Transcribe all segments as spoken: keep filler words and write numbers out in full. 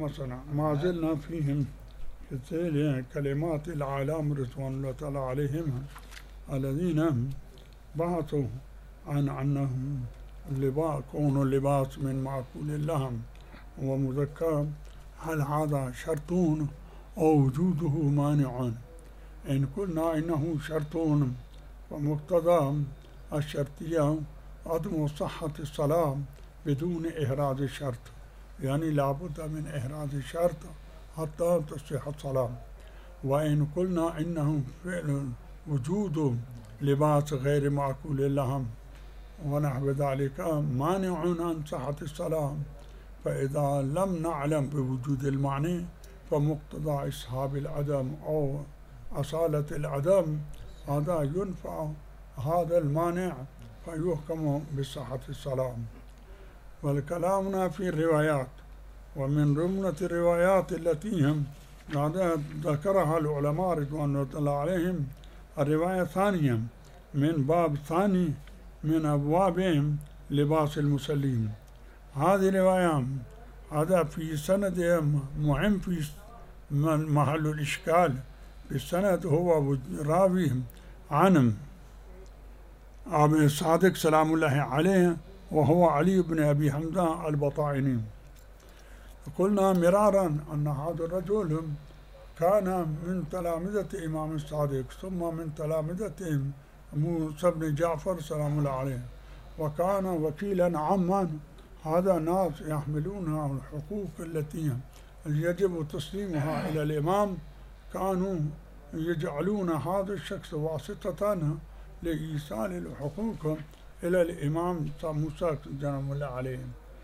مثلا ما زلنا فيهم في كلمات العالم رضوان الله تعالى عليهم الذين بحثوا عن أنهم اللباس كون اللباس من معقول اللحم ومذكر، هل هذا شرط أو وجوده مانع؟ إن قلنا إنه شرط فمقتضى الشرطية عدم صحة الصلاة بدون إحراز الشرط، يعني لابد من إحراز الشرط حتى تصح الصلاة. وإن قلنا إنه فعل وجود لباس غير معقول اللحم ونحو ذلك مانع عن صحة الصلاة، فإذا لم نعلم بوجود المعنى فمقتضى إسحاب العدم أو أصالة العدم هذا ينفع هذا المانع فيحكم بصحة الصلاة. والكلامنا في الروايات، ومن ضمن الروايات التي هم ذكرها العلماء رضوان الله عليهم الرواية الثانية من باب ثاني من أبواب لباس المسلمين. هذه الرواية هذا في سند مهم في محل الإشكال في السند، هو راوي عن أبي الصادق سلام الله عليه وهو علي بن أبي حمزة البطائني. قلنا مرارا أن هذا الرجل كان من تلامذة إمام الصادق ثم من تلامذة موسى بن جعفر سلام الله عليه، وكان وكيلا عاما. هذا ناس يحملون الحقوق التي يجب تسليمها إلى الإمام، كانوا يجعلون هذا الشخص واسطة لإيصال الحقوق إلى الإمام موسى سلام الله عليه.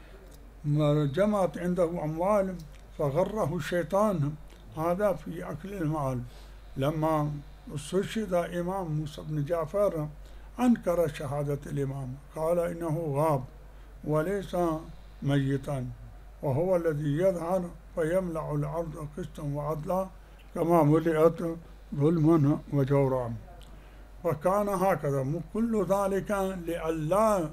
جمعت عنده أموال فغره الشيطان هذا في أكل المال. لما استشهد إمام موسى بن جعفر أنكر شهادة الإمام، قال إنه غاب وليس ميتا، وهو الذي يظهر فيملأ الأرض قسطا وعدلا كما ملئت ظلما وجورا. وكان هكذا كل ذلك لئلا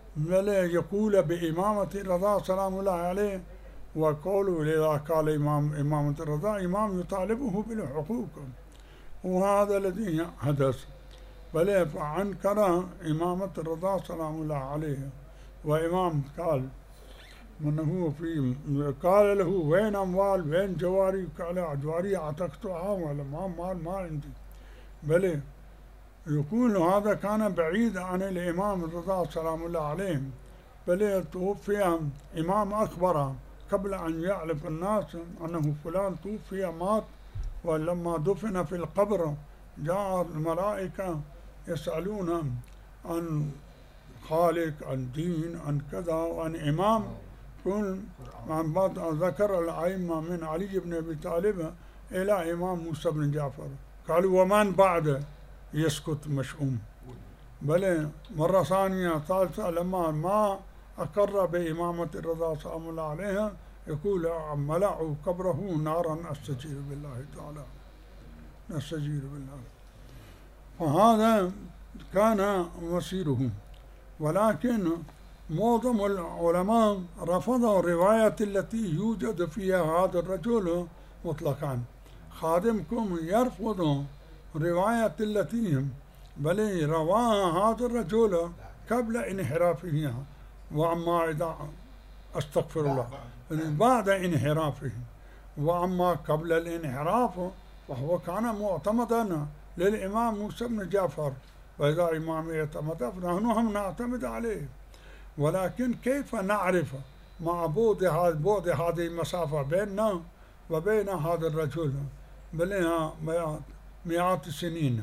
يقول بإمامة الرضا سلام الله عليه، وقولوا لذا قال إمام إمامة الرضا إمام يطالبه بالحقوق، وهذا الذي حدث. بل فأنكر إمامة الرضا سلام الله عليه، وإمام قال من هو في قال له وين أموال وين جواري؟ قال جواري أعتقتها ولا ما مال ما عندي. بل يقول هذا كان بعيد عن الإمام الرضا سلام الله عليه، بل توفي إمام أخبره قبل أن يعرف الناس أنه فلان توفي مات، ولما دفن في القبر جاء الملائكة يسألون عن خالق عن دين عن كذا وعن إمام. كل عن بعض ذكر الأئمة من علي بن أبي طالب إلى إمام موسى بن جعفر، قالوا ومن بعد يسكت مشؤوم. بل مرة ثانية ثالثة لما ما أقر بإمامة الرضا سلام الله عليها يقول ملأوا قبره نارا أستجير بالله تعالى نستجير بالله. فهذا كان مسيره. ولكن معظم العلماء رفضوا الرواية التي يوجد فيها هذا الرجل مطلقا. خادمكم يرفض رواية التي بل رواها هذا الرجل قبل انحرافه، وأما إذا أستغفر الله بعد انحرافه، وأما قبل الانحراف فهو كان معتمدا للإمام موسى بن جعفر، وإذا إمام يعتمد فنحن هم نعتمد عليه. ولكن كيف نعرف مع بعد هذه المسافة بيننا وبين هذا الرجل بلها مئات السنين؟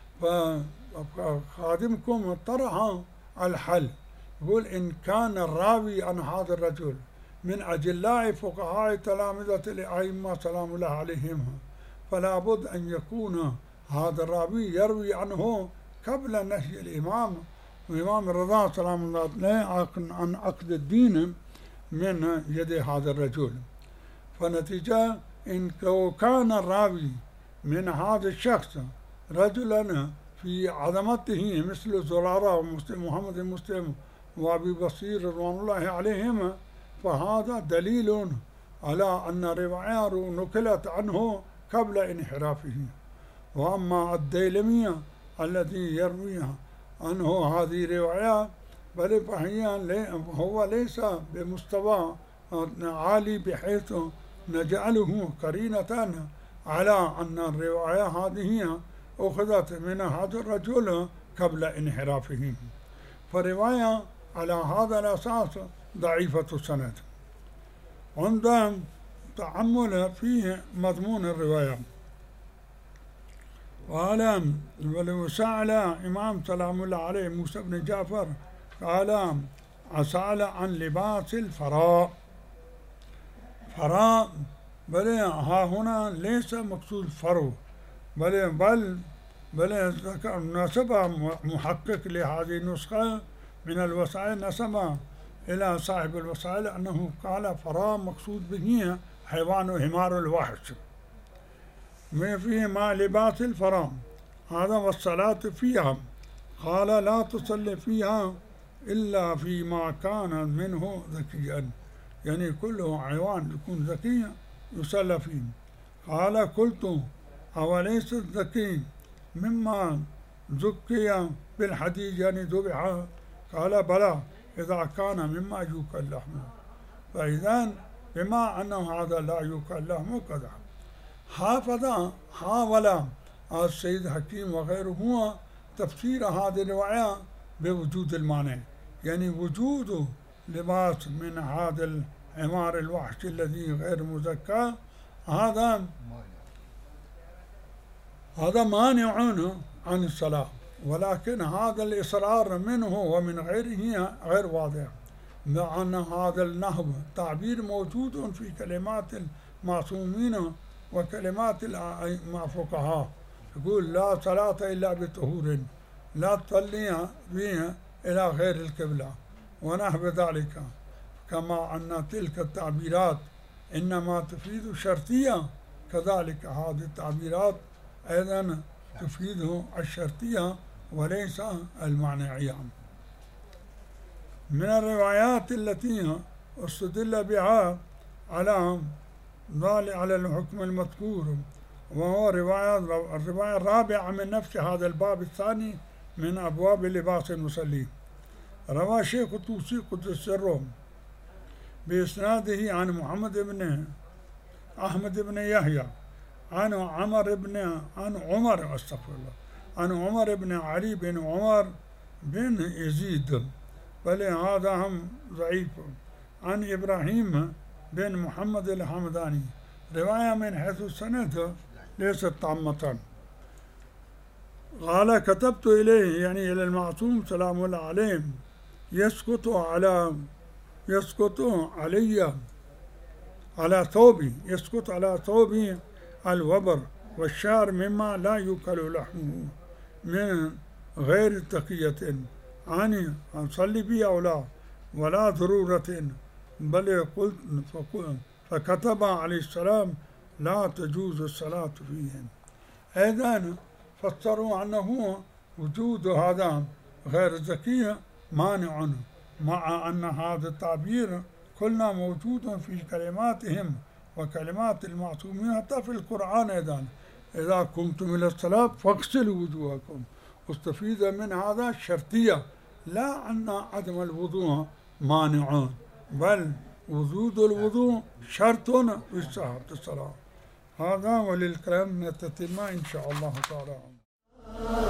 فخادمكم طرح الحل، يقول إن كان الراوي عن هذا الرجل من أجلاء فقهاء تلامذة الأئمة سلام الله عليهم، فلا بد أن يكون هذا الراوي يروي عنه قبل نهي الإمام وإمام الرضا سلام الله عليه عن عقد الدين من يد هذا الرجل. فنتيجة إن كان الراوي من هذا الشخص رجلا في عظمته مثل زرارة ومسلم محمد المسلم وأبي بصير رضوان الله عليهم، فهذا دليل على أن رواية نقلت عنه قبل انحرافه. وأما الديلمية التي يرويها عنه هذه رواية بل فهي هو ليس بمستوى عالي بحيث نجعله قرينة على أن الرواية هذه أخذت من هذا الرجل قبل انحرافه، فرواية على هذا الأساس ضعيفة السند. عند تأمل في مضمون الرواية قال ولو سأل إمام سلام الله عليه موسى بن جعفر قال سأل عن لباس الفراء. فراء بل ها هنا ليس مقصود فرو بل بل بل نسب محقق لهذه النسخة من الوسائل نسب إلى صاحب الوسائل أنه قال فراء مقصود به حيوان همار الوحش ما فيه ما لباس الفراء هذا والصلاة فيها. قال لا تصلي فيها إلا فيما كان منه ذكيا، يعني كله حيوان يكون ذكي يصلى فيه. قال قلت أوليس الذكي مما زكي بالحديد يعني ذبح؟ قال بلى إذا كان مما يؤكل لحمه. فإذا بما أنه هذا لا يؤكل لحمه كذا. حافظ حاول السيد حكيم وغيره هو تفسير هذه الرواية بوجود المانع، يعني وجود لباس من هذا الحمار الوحش الذي غير مزكى هذا هذا مانع عن الصلاة، ولكن هذا الإصرار منه ومن غيره غير واضح، مع أن هذا النحو تعبير موجود في كلمات المعصومين وكلمات الفقهاء، يقول لا صلاة إلا بطهور، لا تصلي بها إلى غير القبلة ونحو ذلك، كما أن تلك التعبيرات إنما تفيد شرطية كذلك هذه التعبيرات أيضا تفيد الشرطية وليس المعنعية. من الروايات التي استدل بها على على الحكم المذكور وهو رواية الرواية الرابعة من نفس هذا الباب الثاني من أبواب لباس المصلين. روى شيخ الطوسي قدس سره بإسناده عن محمد بن أحمد بن يحيى عن عمر بن عن عمر استغفر الله عن عمر بن علي بن عمر بن يزيد بل هذا هم ضعيف عن إبراهيم بن محمد الحمداني. رواية من حيث السند ليست تامة. قال كتبت إليه يعني إلى المعصوم سلام الله عليه يسقط على يسقط علي على ثوبي يسقط على ثوبي الوبر والشعر مما لا يؤكل لحمه من غير تقية عني أصلي به أو لا ولا ضرورة، بل قلت فكتب عليه السلام لا تجوز الصلاة فيهم. أيضا فسروا أنه وجود هذا غير ذكي مانع، مع أن هذا التعبير كلنا موجود في كلماتهم وكلمات المعصومين حتى في القرآن أيضا إذا قمتم إلى الصلاة فاغسلوا وجوهكم. استفيد من هذا الشرطية لا أن عدم الوضوء مانع، بل وجود الوضوء شرط في صحة الصلاة. هذا وللكلام نتتم إن شاء الله تعالى.